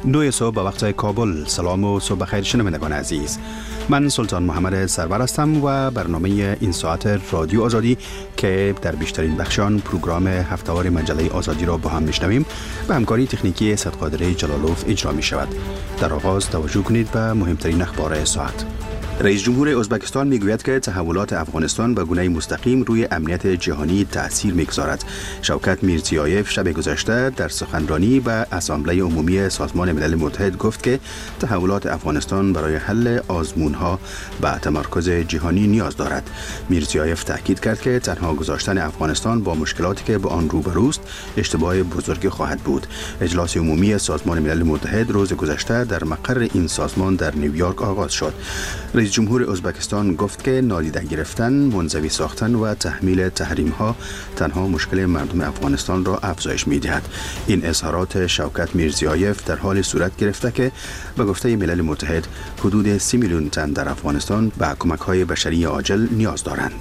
9 صبح به وقت کابل. سلام و صبح بخیر شنوندگان عزیز. من سلطان محمد سرور هستم و برنامه این ساعت رادیو آزادی که در بیشترین بخشان پروگرام هفته‌وار مجله آزادی را با هم میشنویم به همکاری تکنیکی صدقادر جلالوف اجرا می شود. در آغاز توجه کنید به مهمترین اخبار ساعت. رئیس جمهور ازبکستان میگوید که تحولات افغانستان به گونه مستقیم روی امنیت جهانی تأثیر میگذارد. شوکت میرزیایف شب گذشته در سخنرانی به اسامبله عمومی سازمان ملل متحد گفت که تحولات افغانستان برای حل آزمونها به تمرکز جهانی نیاز دارد. میرزیایف تاکید کرد که تنها گذاشتن افغانستان با مشکلاتی که با آن روبروست اشتباه بزرگی خواهد بود. اجلاس عمومی سازمان ملل متحد روز گذشته در مقر این سازمان در نیویورک آغاز شد. رئیس جمهور ازبکستان گفت که نادیده گرفتن، منزوی ساختن و تحمیل تحریم‌ها تنها مشکل مردم افغانستان را افزایش می‌دهد. این اظهارات شوکت میرزیایف در حال صورت گرفته که به گفته ملل متحد حدود 30 میلیون تن در افغانستان به کمک‌های بشری عاجل نیاز دارند.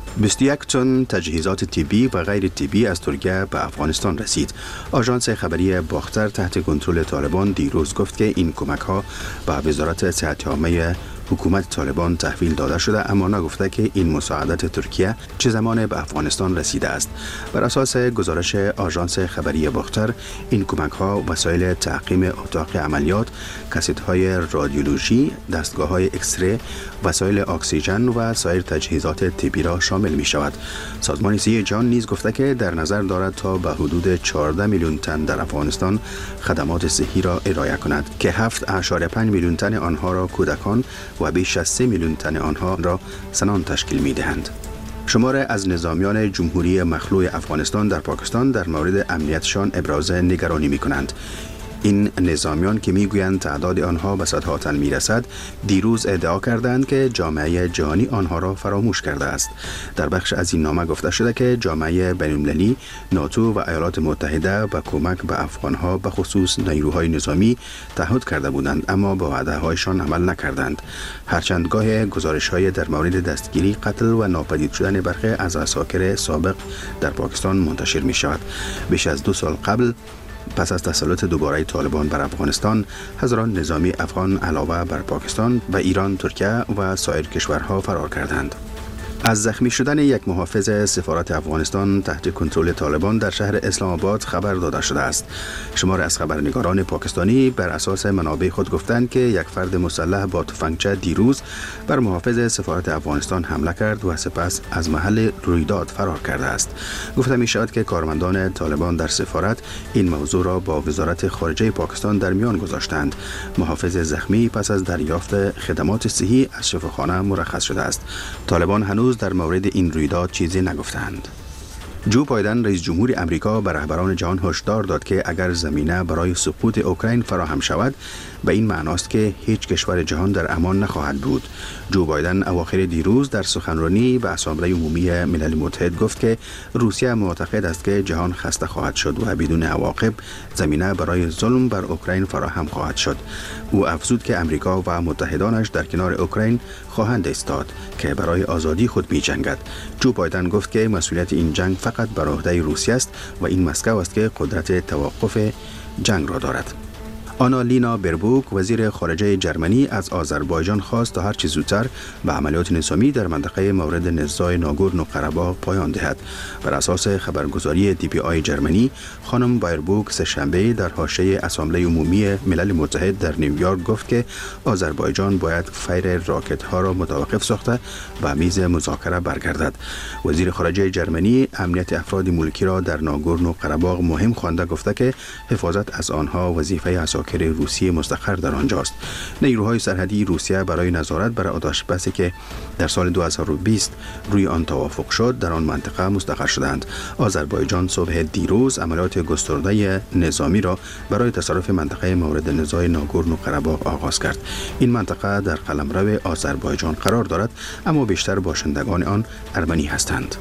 21 تن تجهیزات طبی و غیر طبی از ترکیه به افغانستان رسید. آژانس خبری باختر تحت کنترل طالبان دیروز گفت که این کمک‌ها به وزارت صحت عامه حکومت طالبان تحویل داده شده، اما نگفته که این مساعدت ترکیه چه زمان به افغانستان رسیده است. بر اساس گزارش آژانس خبری باختر، این کمک‌ها وسایل تعقیم اتاق عملیات، کاست‌های رادیولوژی، دستگاه‌های اکسره، وسایل اکسیژن و سایر تجهیزات طبی را شامل می‌شود. سازمان صحت جهان نیز گفته که در نظر دارد تا به حدود 14 میلیون تن در افغانستان خدمات صحی را ارائه کند که 7.5 میلیون تن آنها را کودکان و بیش از 3 میلیون تن آنها را زنان تشکیل می‌دهند. شمار از نظامیان جمهوری مخلوع افغانستان در پاکستان در مورد امنیتشان ابراز نگرانی می‌کنند. این نظامیان که میگویند تعداد آنها به صدها تن میرسد، دیروز ادعا کردند که جامعه جهانی آنها را فراموش کرده است. در بخش از این نامه گفته شده که جامعه بین‌المللی، ناتو و ایالات متحده به کمک به افغانها به خصوص نیروهای نظامی تعهد کرده بودند، اما به وعده‌هایشان عمل نکردند. هرچند گاه گزارش‌های در مورد دستگیری، قتل و ناپدید شدن برخی از عساکر سابق در پاکستان منتشر می‌شود. بیش از 2 سال قبل پس از تسلط دوباره طالبان بر افغانستان، هزاران نظامی افغان علاوه بر پاکستان و ایران، ترکیه و سایر کشورها فرار کردند. از زخمی شدن یک محافظ سفارت افغانستان تحت کنترل طالبان در شهر اسلام آباد خبر داده شده است. شمار از خبرنگاران پاکستانی بر اساس منابع خود گفتند که یک فرد مسلح با تفنگچه دیروز بر محافظ سفارت افغانستان حمله کرد و سپس از محل رویداد فرار کرده است. گفته می شود که کارمندان طالبان در سفارت این موضوع را با وزارت خارجه پاکستان در میان گذاشتند. محافظ زخمی پس از دریافت خدمات صحی از شفاخانه مرخص شده است. طالبان هنوز در مورد این رویداد چیزی نگفتند. جو بایدن رئیس جمهور امریکا به رهبران جهان هشدار داد که اگر زمینه برای سقوط اوکراین فراهم شود، به این معناست که هیچ کشور جهان در امان نخواهد بود. جو بایدن اواخر دیروز در سخنرانی به اسامبله عمومی ملل متحد گفت که روسیه معتقد است که جهان خسته خواهد شد و بدون عواقب زمینه برای ظلم بر اوکراین فراهم خواهد شد. او افزود که امریکا و متحدانش در کنار اوکراین خواهند ایستاد که برای آزادی خود می‌جنگد. جو بایدن گفت که مسئولیت این جنگ فقط بر عهده روسیه است و این مسکو است که قدرت توقف جنگ را دارد. آنالینا بربوک وزیر خارجه جرمنی از آذربایجان خواست تا هر چه زودتر به عملیات نظامی در منطقه مورد نزاع ناگورنو قره‌باغ پایان دهد. بر اساس خبرگزاری DPA جرمنی، خانم بایربوک سه‌شنبه در حاشیه اسامبله عمومی ملل متحد در نیویورک گفت که آذربایجان باید فیر راکت‌ها را متوقف ساخته و میز مذاکره برگردد. وزیر خارجه جرمنی امنیت افراد ملکی را در ناگورنو قره‌باغ مهم خوانده گفته که حفاظت از آنها وظیفه روسیه مستقر در آنجاست. نیروهای سرحدی روسیه برای نظارت بر آتش‌بسی که در سال 2020 روی آن توافق شد در آن منطقه مستقر شدند. آذربایجان صبح دیروز عملیات گسترده نظامی را برای تصرف منطقه مورد نزاع ناگورنو قره‌باغ آغاز کرد. این منطقه در قلمرو آذربایجان قرار دارد، اما بیشتر باشندگان آن ارمنی هستند.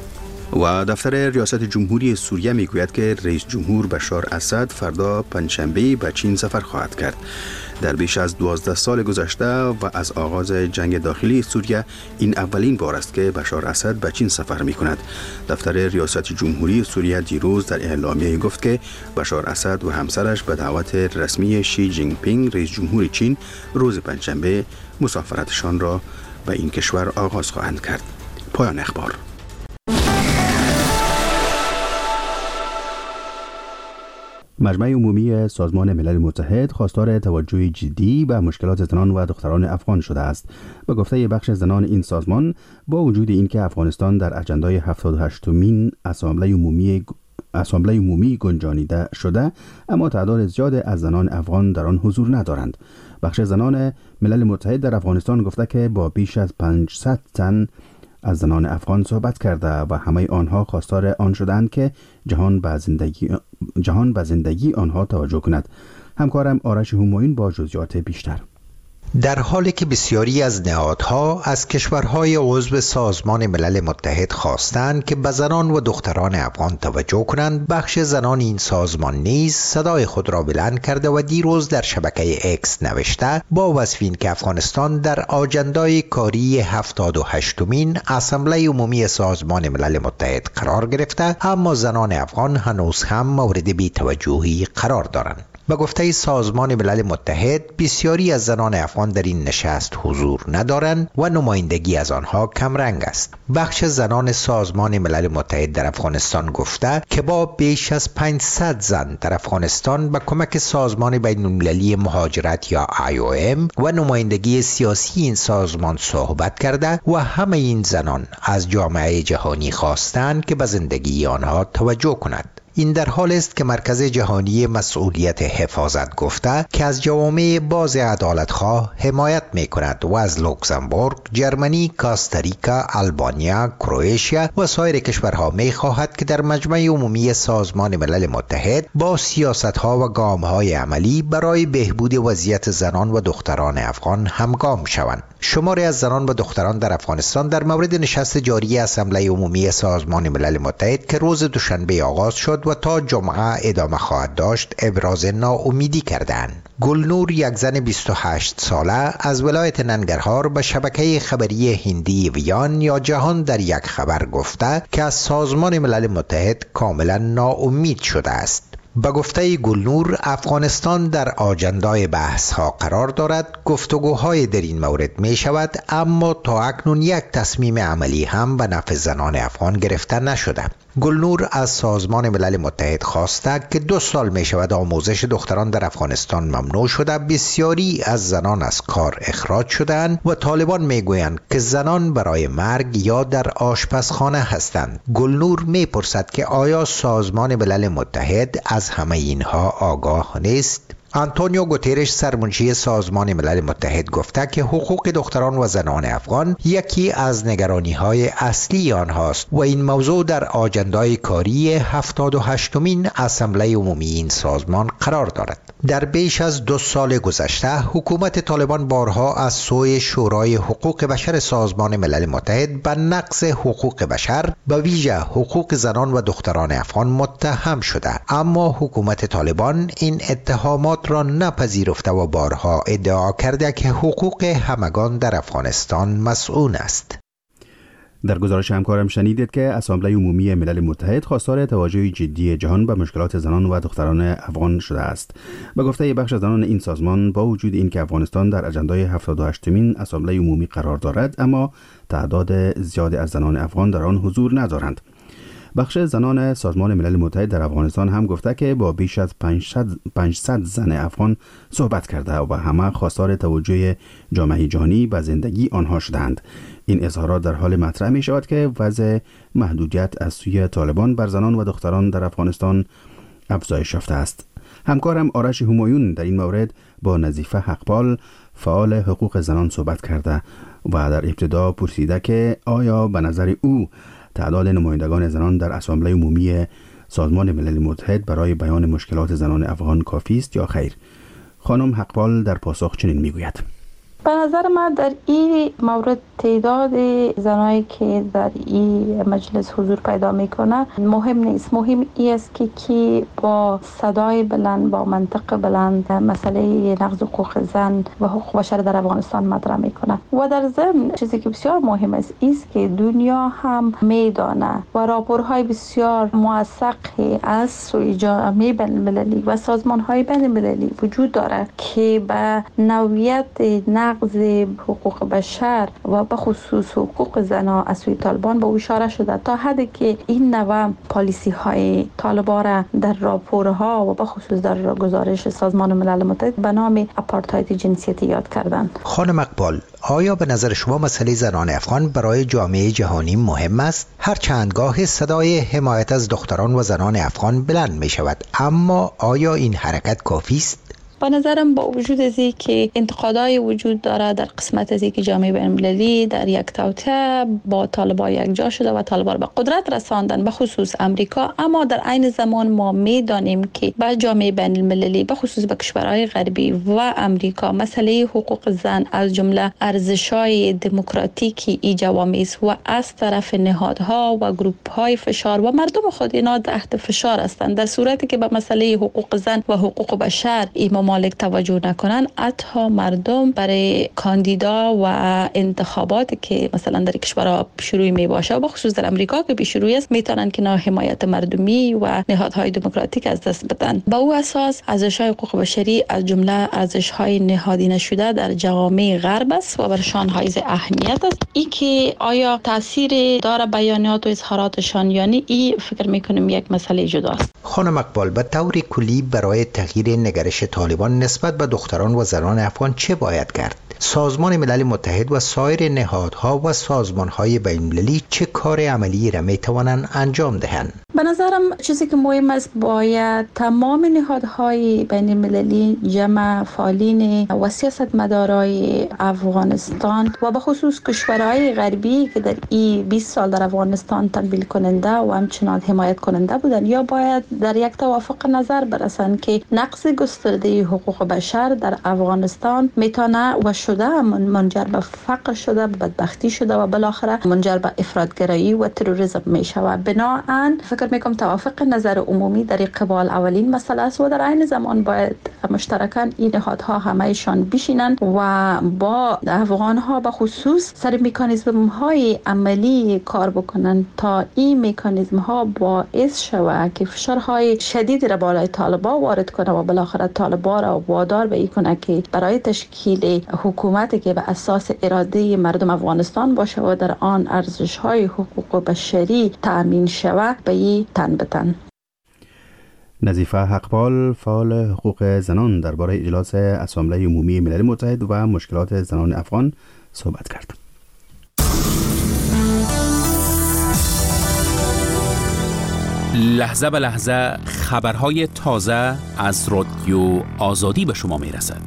و دفتر ریاست جمهوری سوریه میگوید که رئیس جمهور بشار اسد فردا پنجشنبه به چین سفر خواهد کرد. در بیش از 12 سال گذشته و از آغاز جنگ داخلی سوریه این اولین بار است که بشار اسد به چین سفر می کند. دفتر ریاست جمهوری سوریه دیروز در اعلامیه گفت که بشار اسد و همسرش به دعوت رسمی شی جین پینگ رئیس جمهور چین روز پنجشنبه مسافرتشان را به این کشور آغاز خواهند کرد. پایان اخبار. مجمع عمومی سازمان ملل متحد خواستار توجه جدی به مشکلات زنان و دختران افغان شده است. به گفته بخش زنان این سازمان، با وجود اینکه افغانستان در اجندای 78مین اسامبله عمومی گنجانیده شده، اما تعداد زیاد از زنان افغان در آن حضور ندارند. بخش زنان ملل متحد در افغانستان گفته که با بیش از 500 تن از زنان افغان صحبت کرده و همه آنها خواستار آن شدند که جهان به زندگی آنها توجه کند. همکارم آرش همایون با جزئیات بیشتر. در حالی که بسیاری از نهادها از کشورهای عضو سازمان ملل متحد خواستند که به زنان و دختران افغان توجه کنند، بخش زنان این سازمان نیز صدای خود را بلند کرده و دیروز در شبکه اکس نوشته با وصف این که افغانستان در آجندای کاری 78مین اسامبله عمومی سازمان ملل متحد قرار گرفته، اما زنان افغان هنوز هم مورد بی‌توجهی قرار دارند. به گفته سازمان ملل متحد، بسیاری از زنان افغان در این نشست حضور ندارند و نمایندگی از آنها کمرنگ است. بخش زنان سازمان ملل متحد در افغانستان گفته که با بیش از 500 زن در افغانستان به کمک سازمان بین‌المللی مهاجرت یا IOM و نمایندگی سیاسی این سازمان صحبت کرده و همه این زنان از جامعه جهانی خواستند که به زندگی آنها توجه کند. این در حال است که مرکز جهانی مسئولیت حفاظت گفته که از جوامع باز عدالتخواه حمایت می کند و از لوکزامبورگ، جرمنی، کاستاریکا، آلبانیا، کرواتیا و سایر کشورها می خواهد که در مجمع عمومی سازمان ملل متحد با سیاست‌ها و گام‌های عملی برای بهبود وضعیت زنان و دختران افغان همگام شوند. شماری از زنان و دختران در افغانستان در مورد نشست جاری اسامبله عمومی سازمان ملل متحد که روز دوشنبه آغاز شد و تا جمعه ادامه خواهد داشت ابراز ناامیدی کردند. گلنور، یک زن 28 ساله از ولایت ننگرهار، به شبکه خبری هندی ویان یا جهان در یک خبر گفته که از سازمان ملل متحد کاملا ناامید شده است. به گفته گلنور، افغانستان در آجندای بحث ها قرار دارد. گفتگوهای در این مورد می شود، اما تا اکنون یک تصمیم عملی هم به نفع زنان افغان گرفته نشده. گلنور از سازمان ملل متحد خواسته که 2 سال می شود آموزش دختران در افغانستان ممنوع شده، بسیاری از زنان از کار اخراج شدند و طالبان می گویند که زنان برای مرگ یا در آشپزخانه هستند. گلنور می پرسد که آیا سازمان ملل متحد از همه اینها آگاه نیست؟ آنتونیو گوترش، سرمنشی سازمان ملل متحد، گفته که حقوق دختران و زنان افغان یکی از نگرانی‌های اصلی آنهاست و این موضوع در آجندای کاری 78مین اسامبله عمومی این سازمان قرار دارد. در بیش از 2 سال گذشته حکومت طالبان بارها از سوی شورای حقوق بشر سازمان ملل متحد به نقض حقوق بشر، به ویژه حقوق زنان و دختران افغان متهم شده، اما حکومت طالبان این اتهامات را نپذیرفته و بارها ادعا کرده که حقوق همگان در افغانستان مسئول است. در گزارش همکارم شنیدید که اسامبله عمومی ملل متحد خواستار توجه جدی جهان به مشکلات زنان و دختران افغان شده است. به گفته بخش زنان این سازمان، با وجود اینکه افغانستان در اجندای 78مین اسامبله عمومی قرار دارد، اما تعداد زیادی از زنان افغان در آن حضور ندارند. بخش زنان سازمان ملل متحد در افغانستان هم گفته که با بیش از 500 زن افغان صحبت کرده و همه خواستار توجه جامعه جهانی به زندگی آنها شدند. این اظهارات در حال مطرح می شود که وضع محدودیت از سوی طالبان بر زنان و دختران در افغانستان افزایش یافته است. همکارم آرش همایون در این مورد با نظیفه حقپال، فعال حقوق زنان، صحبت کرده و در ابتدا پرسیده که آیا به نظر او تعداد نمایندگان زنان در اسامبله عمومی سازمان ملل متحد برای بیان مشکلات زنان افغان کافی است یا خیر؟ خانم حقپال در پاسخ چنین میگوید: به نظر من در این مورد تعداد زنایی که در این مجلس حضور پیدا میکنه مهم نیست. مهم این است که کی با صدای بلند، با منطق بلند مسئله نقض حقوق زن و حقوق بشر در افغانستان مطرح میکنه. و در ضمن چیزی که بسیار مهم است که دنیا هم میدانه و راپورهای بسیار موثقی از سوی جامعه بین المللی و سازمانهای بین المللی وجود داره که به نوعیت نقض حقوق بشر و به خصوص حقوق زنان از سوی طالبان به اشاره شده، تا حدی که این نوع پالیسی های طالبان را در راپورها و به خصوص در گزارش سازمان ملل متحد به نام آپارتاید جنسیتی یاد کردند. خانم اقبال، آیا به نظر شما مسئله زنان افغان برای جامعه جهانی مهم است؟ هر چندگاه صدای حمایت از دختران و زنان افغان بلند می شود، اما آیا این حرکت کافی است؟ به نظرم با وجود از این که انتقادای وجود داره در قسمت از این که جامعه بین المللی در یک توطئه با طالبان یک جا شده و طالبان به قدرت رساندن، به خصوص امریکا، اما در عین زمان ما میدانیم که با جامعه بین المللی به خصوص به کشورهای غربی و امریکا مسئله حقوق زن از جمله ارزش‌های دموکراتیکی ای جوامع است و از طرف نهادها و گروه‌های فشار و مردم خود اینا تحت فشار هستند. در صورتی که به مسئله حقوق زن و حقوق بشر مالک توجه نکنن، حتی مردم برای کاندیدا و انتخابات که مثلا در کشورها شروع می باشه و بخصوص در امریکا که پیشروی است میتونن که حمایت مردمی و نهادهای دموکراتیک از دست بدن. با او اساس ارزش‌های حقوق بشری از جمله ارزش‌های نهادی نشده در جوامع غرب است و برشان حائز اهمیت است. این که آیا تاثیر داره بیانات و اظهاراتشان یا نه، این فکر میکنم یک مسئله جداست. خانم اقبال، به طور کلی برای تغییر نگرش طالبان نسبت به دختران و زنان افغان چه باید کرد؟ سازمان ملل متحد و سایر نهادها و سازمانهای بین المللی چه کار عملی را می توانند انجام دهند؟ به نظرم چیزی که مهم است باید تمام نهادهای بین المللی، جمع فعالین و سیاستمدارای افغانستان و به خصوص کشورهای غربی که در این 20 سال در افغانستان تمویل کننده و همچنان حمایت کننده بودن، یا باید در یک توافق نظر برسند که نقض گسترده حقوق بشر در افغانستان میتونه و شده منجر به فقر شده، به بدبختی شده و بالاخره منجر به افراطگرایی و تروریسم میشود. بنابراین فکر میکنم توافق نظر عمومی در قبال اولین مسئله است و در عین زمان باید مشترکاً این نهادها همهشان بشینند و با افغانها به خصوص سر مکانیزم های عملی کار بکنند تا این مکانیزم ها باعث شود که فشارهای شدید را بالای طالبان وارد کنه و بالاخره طالبان را وادار به این کنه که برای تشکیل حکومتی که به اساس اراده مردم افغانستان باشه و در آن ارزش‌های حقوق بشری تأمین شود به این تن به تن. نظیفه اقبال، فعال حقوق زنان، درباره اجلاس اسامبله عمومی ملل متحد و مشکلات زنان افغان صحبت کرد. لحظه به لحظه خبرهای تازه از رادیو آزادی به شما میرسد.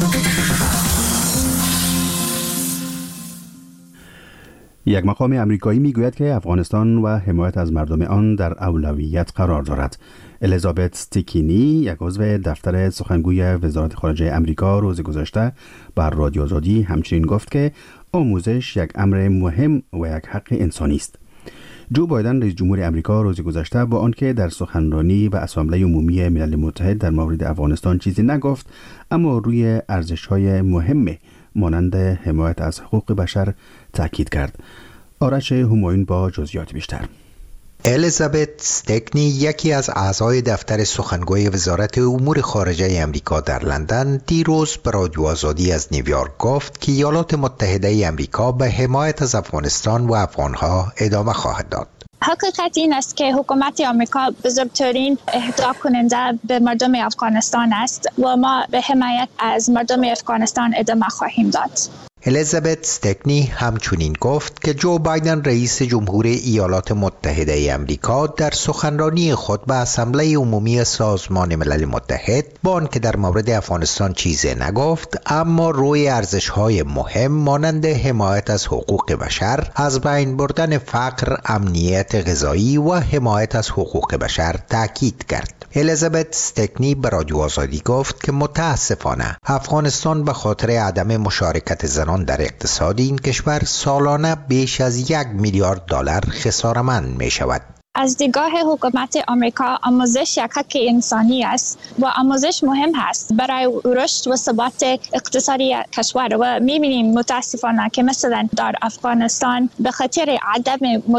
یک مقام امریکایی میگوید که افغانستان و حمایت از مردم آن در اولویت قرار دارد. الیزابت استکینی، یک عضو دفتر سخنگوی وزارت خارجه امریکا، روز گذشته بر رادیو آزادی همچنین گفت که آموزش یک امر مهم و یک حق انسانی است. جو بایدن، رئیس جمهور امریکا، روز گذشته با آنکه در سخنرانی به اسامبله عمومی ملل متحد در مورد افغانستان چیزی نگفت، اما روی ارزش‌های مهم مانند حمایت از حقوق بشر تاکید کرد. آرش همایون با جزئیات بیشتر. الیزابت استکنی، یکی از اعضای دفتر سخنگوی وزارت امور خارجه امریکا در لندن، دیروز به رادیو آزادی از نیویورک گفت که ایالات متحده امریکا به حمایت از افغانستان و افغانها ادامه خواهد داد. حقیقت این است که حکومت آمریکا بزرگترین اهدا کننده به مردم افغانستان است و ما به حمایت از مردم افغانستان ادامه خواهیم داد. الیزابت استکنی همچنین گفت که جو بایدن، رئیس جمهور ایالات متحده امریکا، در سخنرانی خود به اسامبله عمومی سازمان ملل متحد با آنکه در مورد افغانستان چیزی نگفت، اما روی ارزش‌های مهم مانند حمایت از حقوق بشر، از بین بردن فقر، امنیت غذایی و حمایت از حقوق بشر تاکید کرد. الیزابت استکنی به رادیو آزادی گفت که متاسفانه افغانستان به خاطر عدم مشارکت زنان در اقتصاد این کشور سالانه بیش از 1 میلیارد دلار خسارتمند می شود. از دیدگاه حکومت آمریکا آموزش یک حق انسانی است و آموزش مهم است برای رشد و ثبات اقتصادی کشور و می‌بینیم متاسفانه که مثلا در افغانستان به خاطر عدم